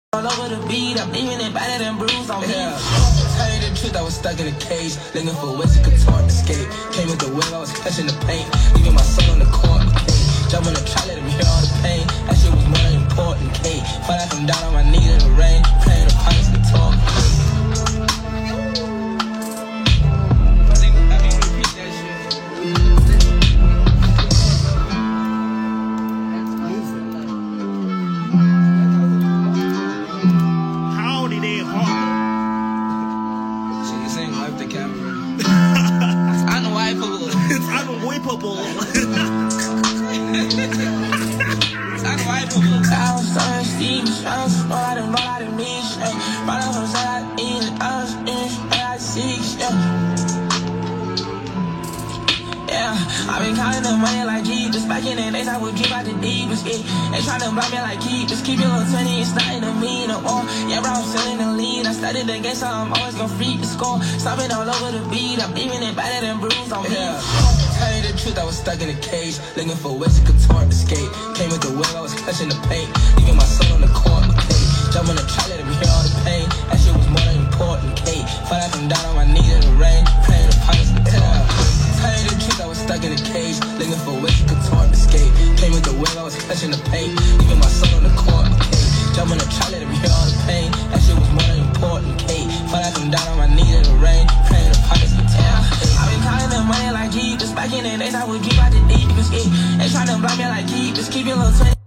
All over the beat, I'm leaving it better than bruised on me. Tell you the truth, I was stuck in a cage, looking for ways to contort, escape. Came with the wave, I was catching the paint, leaving my soul on the court. Jump on the track, let him hear all the pain. That shit was more than important. Felt like I'm down on my knees in the rain, praying the pilots could talk. I've been counting the money like Jeepers. Back in the days I would drip out the deepest. They tryna block me like keepers. Keep your little 20, it's nothing to me no more. Yeah, bro, I'm selling the lead. I started the game, so I'm always gonna freak the score. Stopping all over the beat. I'm leaving it better than bruised on me. Tell you the truth, I was stuck in a cage, looking for ways to contort, escape. Came with the wave, I was catching the paint, leaving my soul on the court. Jump on the track, let him hear all the pain. That shit was more than important. Felt like I'm down on my knees in the rain, praying the pilots could talk. Tell you the truth, I was stuck in a cage, looking for ways to contort, escape. Came with the wave, I was catching the pain, leaving my soul on the court. Jump on the track, let him hear all the pain. That shit was more than important. Felt like I'm down on my knees in the rain, praying the pilots could talk. I've been counting the money like Jeepers. Back in the days I would drip out the deepest. They tryna block me like keepers. Keep your little 20.